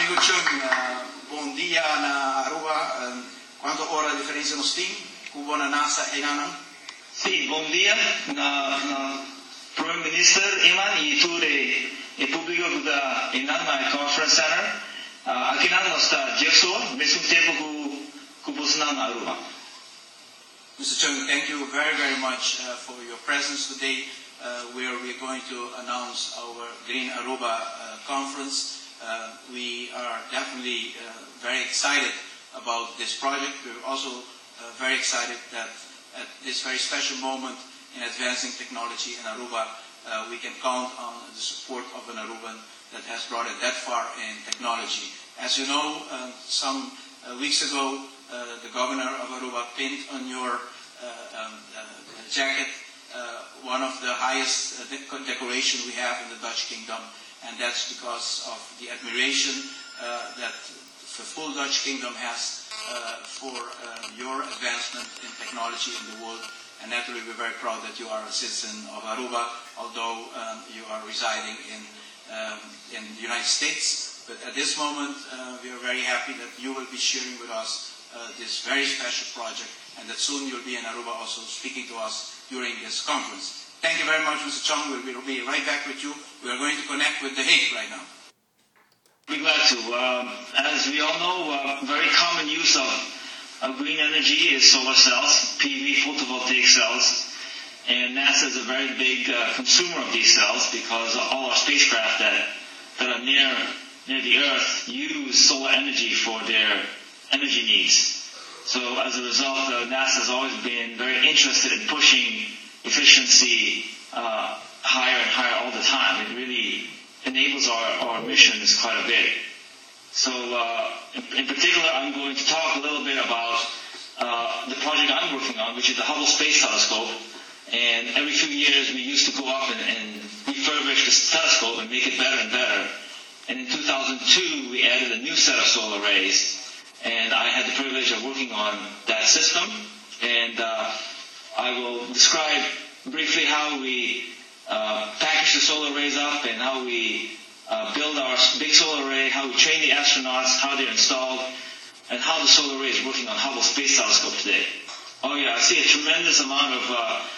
amigo Chung, bom dia na Aruba. Quanto ora a differenza no steam? Cubo na NASA e nanang? Sì, bom dia na Prime Minister Iman e tudo o público da Inanna Conference Center. Aqui não está Jesu, mesmo tempo que Bolsonaro na Aruba. Mr. Chung, thank you very, very much for your presence today, where we're going to announce our Green Aruba conference. We are definitely very excited about this project. We're also very excited that at this very special moment in advancing technology in Aruba, we can count on the support of an Aruban that has brought it that far in technology. As you know, some weeks ago, the governor of Aruba pinned on your jacket one of the highest decoration we have in the Dutch Kingdom, and that's because of the admiration that the full Dutch Kingdom has for your advancement in technology in the world. And naturally, we're very proud that you are a citizen of Aruba, although you are residing in the United States. But at this moment, we are very happy that you will be sharing with us this very special project, and that soon you'll be in Aruba also speaking to us during this conference. Thank you very much, Mr. Chung. We'll be right back with you. We are going to connect with The Hague right now. Be glad to. As we all know, very common use of green energy is solar cells, PV photovoltaic cells, and NASA is a very big consumer of these cells because all our spacecraft that are near the Earth use solar energy for their energy needs. So as a result, NASA has always been very interested in pushing efficiency higher and higher all the time. It really enables our missions quite a bit. So in particular, I'm going to talk a little bit about the project I'm working on, which is the Hubble Space Telescope. And every few years, we used to go up and refurbish this telescope and make it better and better. And in 2002, we added a new set of solar arrays. And I had the privilege of working on that system. And I will describe briefly how we package the solar arrays up and how we build our big solar array, how we train the astronauts, how they're installed, and how the solar array is working on Hubble Space Telescope today. Oh yeah, I see a tremendous amount of,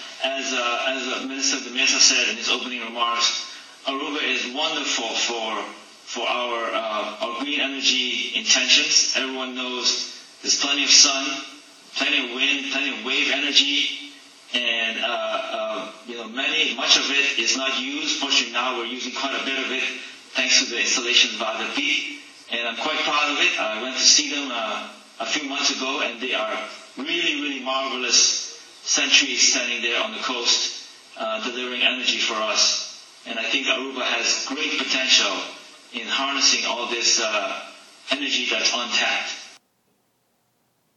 as Minister de Mesa said in his opening remarks, Aruba is wonderful for our green energy intentions. Everyone knows there's plenty of sun, plenty of wind, plenty of wave energy, and much of it is not used. Fortunately, now we're using quite a bit of it thanks to the installation of ADP, and I'm quite proud of it. I went to see them a few months ago, and they are really, really marvelous sentries standing there on the coast, delivering energy for us. And I think Aruba has great potential in harnessing all this energy that's untapped.